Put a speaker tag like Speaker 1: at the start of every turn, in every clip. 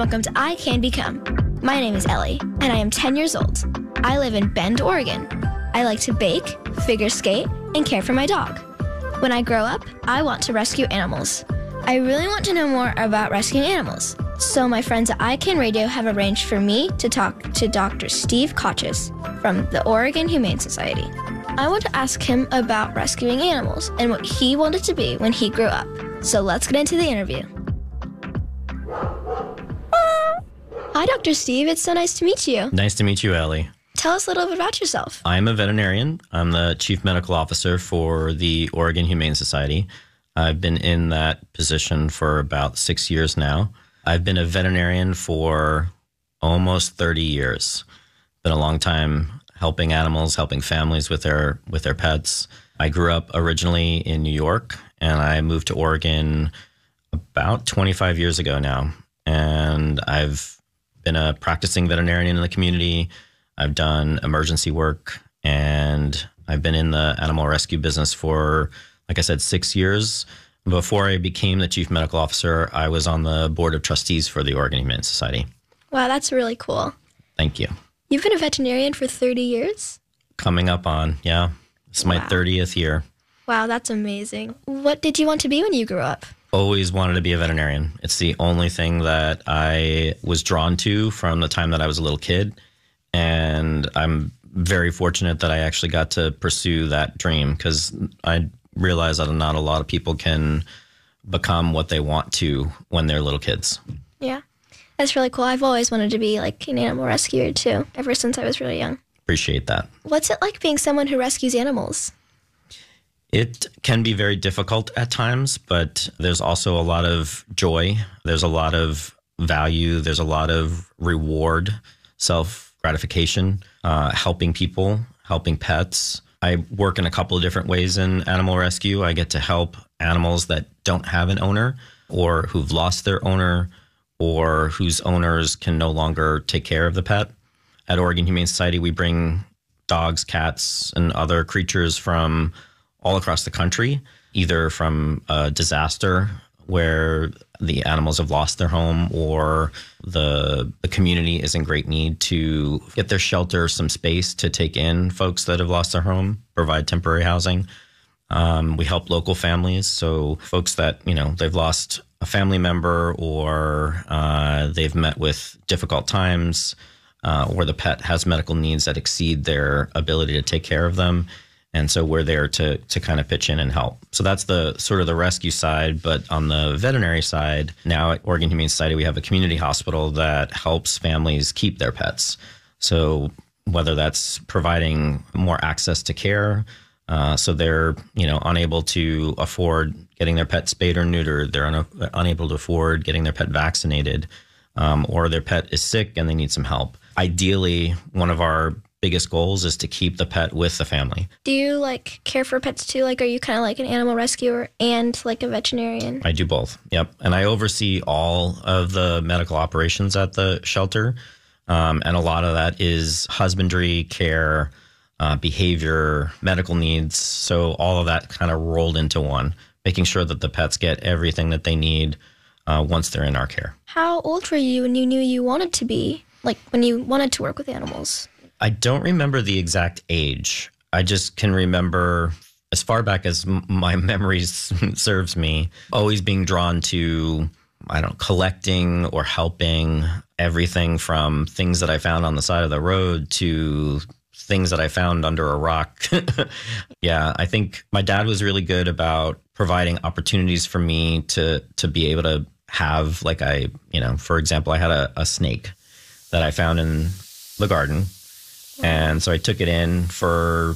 Speaker 1: welcome to I Can Become. My name is Ellie, and I am 10 years old. I live in Bend, Oregon. I like to bake, figure skate, and care for my dog. When I grow up, I want to rescue animals. I really want to know more about rescuing animals. So my friends at iCan Radio have arranged for me to talk to Dr. Steve Kochis from the Oregon Humane Society. I want to ask him about rescuing animals and what he wanted to be when he grew up. So let's get into the interview. Hi, Dr. Steve. It's so nice to meet you.
Speaker 2: Nice to meet you, Ellie.
Speaker 1: Tell us a little bit about yourself.
Speaker 2: I'm a veterinarian. I'm the chief medical officer for the Oregon Humane Society. I've been in that position for about 6 years now. I've been a veterinarian for almost 30 years. Been a long time helping animals, helping families with their pets. I grew up originally in New York, and I moved to Oregon about 25 years ago now. And I've been a practicing veterinarian in the community. I've done emergency work, and I've been in the animal rescue business for, like I said, 6 years. Before I became the chief medical officer, I was on the board of trustees for the Oregon Humane Society.
Speaker 1: Wow, that's really cool.
Speaker 2: Thank you.
Speaker 1: You've been a veterinarian for 30 years?
Speaker 2: Coming up on, yeah. It's my 30th year.
Speaker 1: Wow, that's amazing. What did you want to be when you grew up?
Speaker 2: Always wanted to be a veterinarian. It's the only thing that I was drawn to from the time that I was a little kid. And I'm very fortunate that I actually got to pursue that dream, because I realize that not a lot of people can become what they want to when they're little kids.
Speaker 1: Yeah, that's really cool. I've always wanted to be like an animal rescuer too, ever since I was really young.
Speaker 2: Appreciate that.
Speaker 1: What's it like being someone who rescues animals?
Speaker 2: It can be very difficult at times, but there's also a lot of joy. There's a lot of value. There's a lot of reward, self-gratification, helping people, helping pets. I work in a couple of different ways in animal rescue. I get to help animals that don't have an owner, or who've lost their owner, or whose owners can no longer take care of the pet. At Oregon Humane Society, we bring dogs, cats, and other creatures from all across the country, either from a disaster where the animals have lost their home, or the community is in great need to get their shelter some space to take in folks that have lost their home, provide temporary housing. We help local families, so folks that, they've lost a family member, or they've met with difficult times, or the pet has medical needs that exceed their ability to take care of them. And so we're there to kind of pitch in and help. So that's the sort of the rescue side. But on the veterinary side, now at Oregon Humane Society, we have a community hospital that helps families keep their pets. So whether that's providing more access to care, so they're, unable to afford getting their pet spayed or neutered, they're unable to afford getting their pet vaccinated, or their pet is sick and they need some help. Ideally, one of our biggest goals is to keep the pet with the family.
Speaker 1: Do you care for pets too? Are you kind of like an animal rescuer and a veterinarian?
Speaker 2: I do both. Yep. And I oversee all of the medical operations at the shelter. And a lot of that is husbandry, care, behavior, medical needs. So all of that kind of rolled into one, making sure that the pets get everything that they need once they're in our care.
Speaker 1: How old were you when you knew you wanted to be, when you wanted to work with animals?
Speaker 2: I don't remember the exact age. I just can remember, as far back as my memories serves me, always being drawn to, collecting or helping, everything from things that I found on the side of the road to things that I found under a rock. Yeah, I think my dad was really good about providing opportunities for me to be able to have, for example, I had a snake that I found in the garden. And so I took it in for,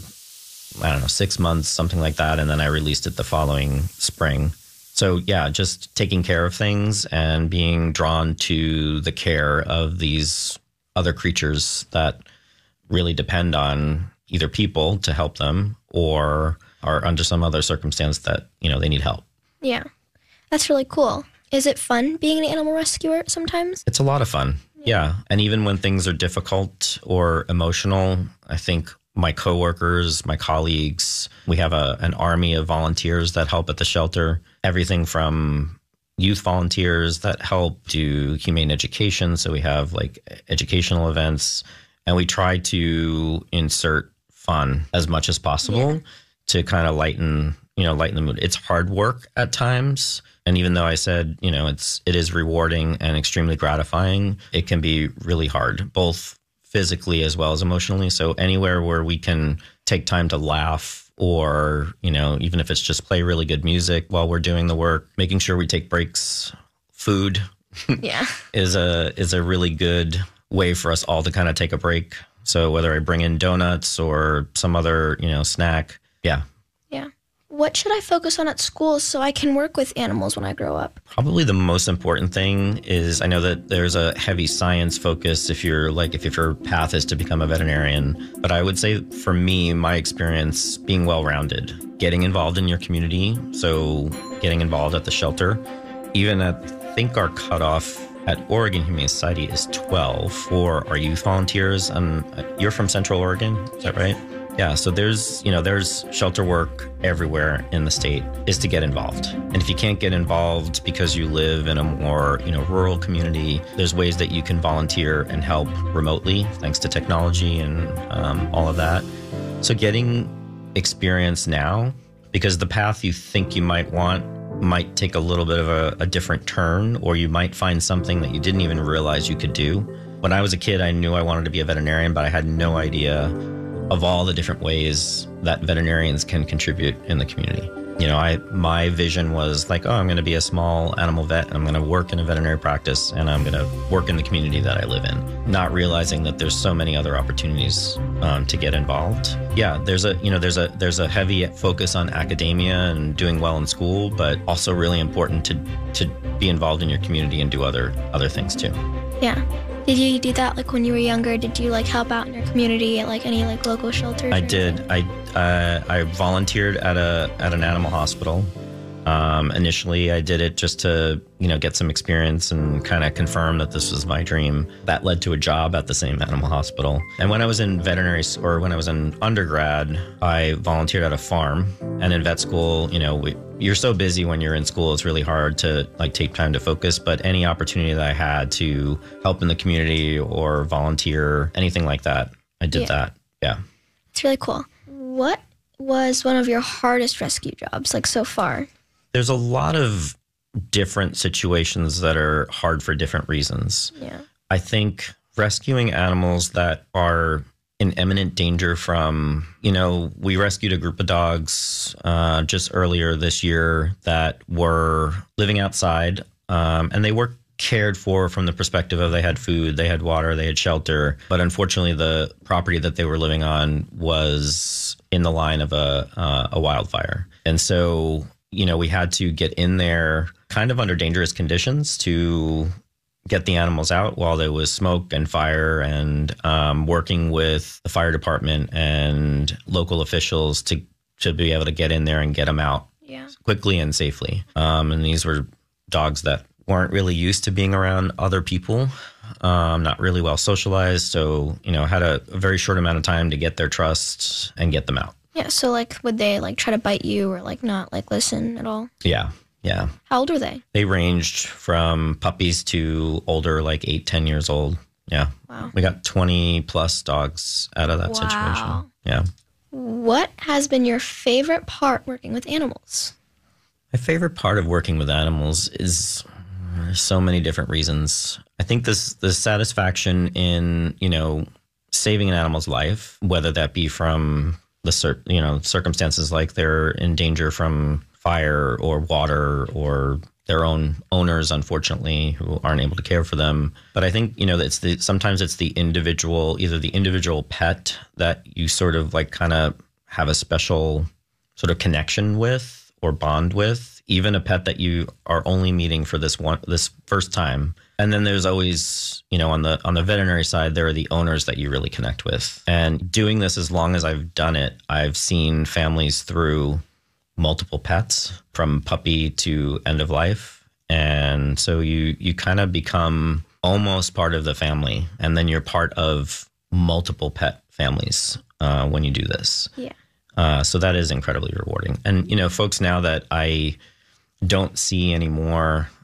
Speaker 2: 6 months, something like that. And then I released it the following spring. So yeah, just taking care of things and being drawn to the care of these other creatures that really depend on either people to help them, or are under some other circumstance that, they need help.
Speaker 1: Yeah, that's really cool. Is it fun being an animal rescuer sometimes?
Speaker 2: It's a lot of fun. Yeah. And even when things are difficult or emotional, I think my coworkers, my colleagues, we have an army of volunteers that help at the shelter. Everything from, youth volunteers that help do humane education. So we have like educational events, and we try to insert fun as much as possible to kind of lighten the mood. It's hard work at times. And even though I said, it is rewarding and extremely gratifying, it can be really hard, both physically as well as emotionally. So anywhere where we can take time to laugh, or, even if it's just play really good music while we're doing the work, making sure we take breaks, food is a really good way for us all to kind of take a break. So whether I bring in donuts or some other, snack. Yeah.
Speaker 1: Yeah. What should I focus on at school so I can work with animals when I grow up?
Speaker 2: Probably the most important thing is, I know that there's a heavy science focus if your path is to become a veterinarian. But I would say for me, my experience, being well-rounded, getting involved in your community. So getting involved at the shelter, even I think our cutoff at Oregon Humane Society is 12 for our youth volunteers. And you're from Central Oregon, is that right? Yeah, so there's shelter work everywhere in the state, is to get involved. And if you can't get involved because you live in a more, rural community, there's ways that you can volunteer and help remotely, thanks to technology and all of that. So getting experience now, because the path you think you might want might take a little bit of a different turn, or you might find something that you didn't even realize you could do. When I was a kid, I knew I wanted to be a veterinarian, but I had no idea of all the different ways that veterinarians can contribute in the community. My vision was like, I'm going to be a small animal vet, and I'm going to work in a veterinary practice, and I'm going to work in the community that I live in, not realizing that there's so many other opportunities to get involved. Yeah, there's a heavy focus on academia and doing well in school, but also really important to be involved in your community and do other things too.
Speaker 1: Yeah. Did you do that when you were younger? Did you help out in your community at any local shelters?
Speaker 2: I did. I volunteered at an animal hospital. Initially, I did it just to get some experience and kind of confirm that this was my dream. That led to a job at the same animal hospital. And when I was in when I was in undergrad, I volunteered at a farm. And in vet school, you're so busy when you're in school, it's really hard to take time to focus. But any opportunity that I had to help in the community or volunteer, anything like that, I did that. Yeah.
Speaker 1: It's really cool. What was one of your hardest rescue jobs so far?
Speaker 2: There's a lot of different situations that are hard for different reasons.
Speaker 1: Yeah.
Speaker 2: I think rescuing animals that are in imminent danger from, we rescued a group of dogs just earlier this year that were living outside, and they were cared for from the perspective of they had food, they had water, they had shelter. But unfortunately, the property that they were living on was in the line of a wildfire. And so, we had to get in there kind of under dangerous conditions to get the animals out while there was smoke and fire, and working with the fire department and local officials to be able to get in there and get them out quickly and safely. And these were dogs that weren't really used to being around other people, not really well socialized. So, had a very short amount of time to get their trust and get them out.
Speaker 1: Yeah, so would they try to bite you or not listen at all?
Speaker 2: Yeah.
Speaker 1: How old were they?
Speaker 2: They ranged from puppies to older, 8, 10 years old. Yeah.
Speaker 1: Wow.
Speaker 2: We got 20 plus dogs out of that situation. Yeah.
Speaker 1: What has been your favorite part working with animals?
Speaker 2: My favorite part of working with animals is so many different reasons. I think the satisfaction in, saving an animal's life, whether that be from the circumstances like they're in danger from fire or water or their own owners, unfortunately, who aren't able to care for them. But I think, sometimes it's the individual, either the individual pet that you sort of kind of have a special sort of connection with or bond with, even a pet that you are only meeting for this first time. And then there's always, on the veterinary side, there are the owners that you really connect with. And doing this as long as I've done it, I've seen families through multiple pets from puppy to end of life. And so you kind of become almost part of the family. And then you're part of multiple pet families when you do this.
Speaker 1: Yeah.
Speaker 2: So that is incredibly rewarding. And, folks now that I don't see anymore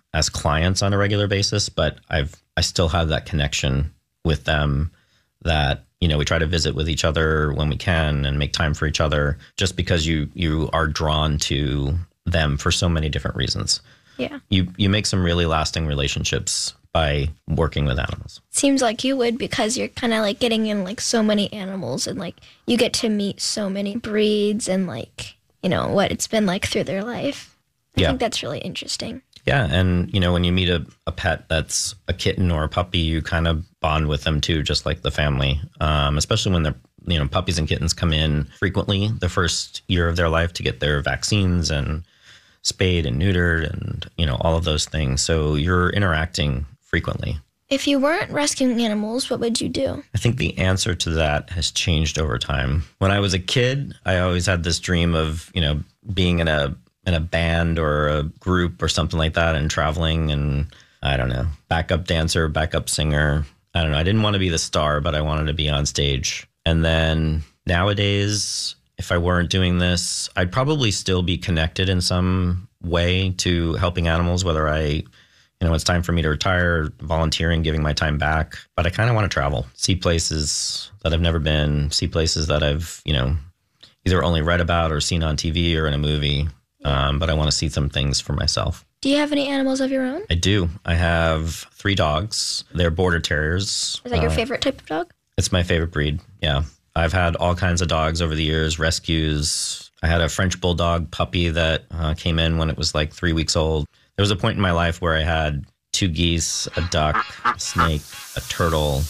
Speaker 2: as clients on a regular basis, but I still have that connection with them that, we try to visit with each other when we can and make time for each other, just because you are drawn to them for so many different reasons.
Speaker 1: Yeah.
Speaker 2: You make some really lasting relationships by working with animals.
Speaker 1: Seems like you would, because you're kind of like getting in like so many animals, and like you get to meet so many breeds and like, what it's been like through their life. I think that's really interesting.
Speaker 2: Yeah. And, when you meet a pet that's a kitten or a puppy, you kind of bond with them too, just like the family, especially when they're, puppies and kittens come in frequently the first year of their life to get their vaccines and spayed and neutered and, all of those things. So you're interacting frequently.
Speaker 1: If you weren't rescuing animals, what would you do?
Speaker 2: I think the answer to that has changed over time. When I was a kid, I always had this dream of, being in a band or a group or something like that and traveling and, I don't know, backup dancer, backup singer. I don't know. I didn't want to be the star, but I wanted to be on stage. And then nowadays, if I weren't doing this, I'd probably still be connected in some way to helping animals, whether it's time for me to retire, volunteering, giving my time back. But I kind of want to travel, see places that I've never been, see places that I've, either only read about or seen on TV or in a movie. But I want to see some things for myself.
Speaker 1: Do you have any animals of your own?
Speaker 2: I do. I have 3 dogs. They're border terriers.
Speaker 1: Is that your favorite type of dog?
Speaker 2: It's my favorite breed, yeah. I've had all kinds of dogs over the years, rescues. I had a French bulldog puppy that came in when it was like 3 weeks old. There was a point in my life where I had 2 geese, a duck, a snake, a turtle,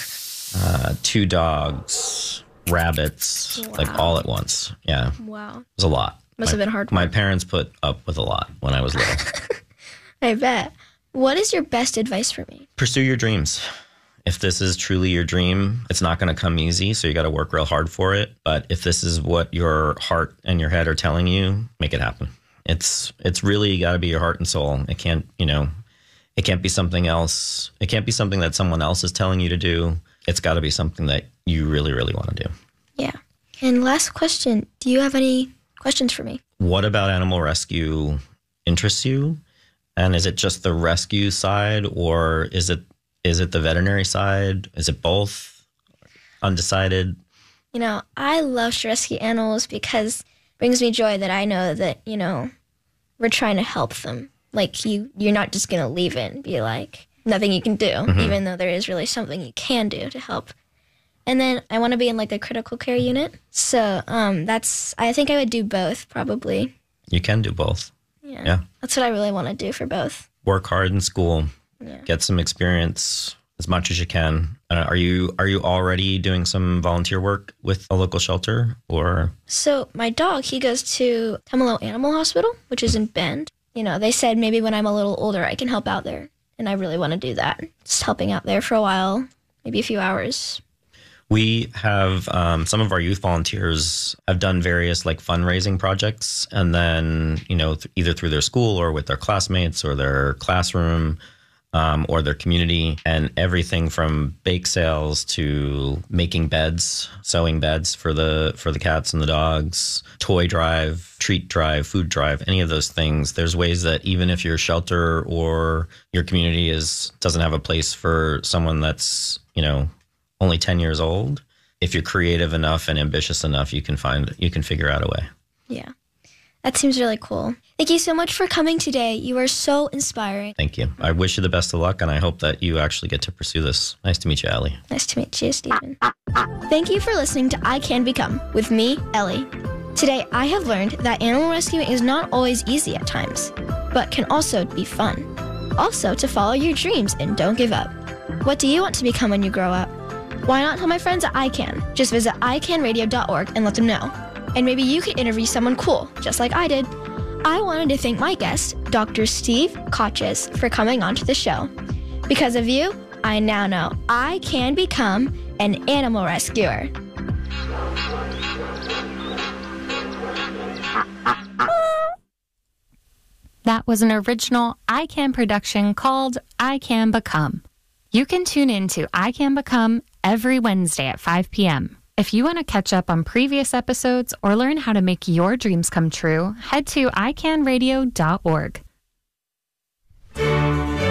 Speaker 2: 2 dogs, rabbits, like all at once. Yeah.
Speaker 1: Wow.
Speaker 2: It was a lot.
Speaker 1: Must have been hard work.
Speaker 2: My parents put up with a lot when I was little.
Speaker 1: I bet. What is your best advice for me?
Speaker 2: Pursue your dreams. If this is truly your dream, it's not going to come easy, so you got to work real hard for it. But if this is what your heart and your head are telling you, make it happen. It's really got to be your heart and soul. It can't, it can't be something else. It can't be something that someone else is telling you to do. It's got to be something that you really, really want to do.
Speaker 1: Yeah. And last question, do you have any questions for me?
Speaker 2: What about animal rescue interests you? And is it just the rescue side, or is it the veterinary side? Is it both? Undecided?
Speaker 1: I love to rescue animals because it brings me joy that I know that, we're trying to help them. Like you're not just going to leave it and be like, nothing you can do, even though there is really something you can do to help. And then I want to be in like a critical care unit. So I think I would do both probably.
Speaker 2: You can do both. Yeah.
Speaker 1: That's what I really want to do for both.
Speaker 2: Work hard in school. Yeah. Get some experience as much as you can. Are you already doing some volunteer work with a local shelter or? So
Speaker 1: my dog, he goes to Tumalo Animal Hospital, which is in Bend. They said maybe when I'm a little older, I can help out there. And I really want to do that. Just helping out there for a while, maybe a few hours.
Speaker 2: We have some of our youth volunteers have done various like fundraising projects, and then, either through their school or with their classmates or their classroom or their community, and everything from bake sales to making beds, sewing beds for the cats and the dogs, toy drive, treat drive, food drive, any of those things. There's ways that even if your shelter or your community doesn't have a place for someone that's, only 10 years old, if you're creative enough and ambitious enough, you can figure out a way. Yeah. That seems really cool. Thank you so much for coming today. You are so inspiring. Thank you. I wish you the best of luck, and I hope that you actually get to pursue this. Nice to meet you, Ellie. Nice to meet you, Stephen. Thank you for listening to I Can Become with me, Ellie. Today, I have learned that animal rescuing is not always easy at times, but can also be fun. Also, to follow your dreams and don't give up. What do you want to become when you grow up? Why not tell my friends at iCan? Just visit iCanRadio.org and let them know. And maybe you could interview someone cool, just like I did. I wanted to thank my guest, Dr. Steve Kotches, for coming onto the show. Because of you, I now know I can become an animal rescuer.
Speaker 3: That was an original iCan production called I Can Become. You can tune in to I Can Become every Wednesday at 5 p.m. If you want to catch up on previous episodes or learn how to make your dreams come true, head to iCanRadio.org.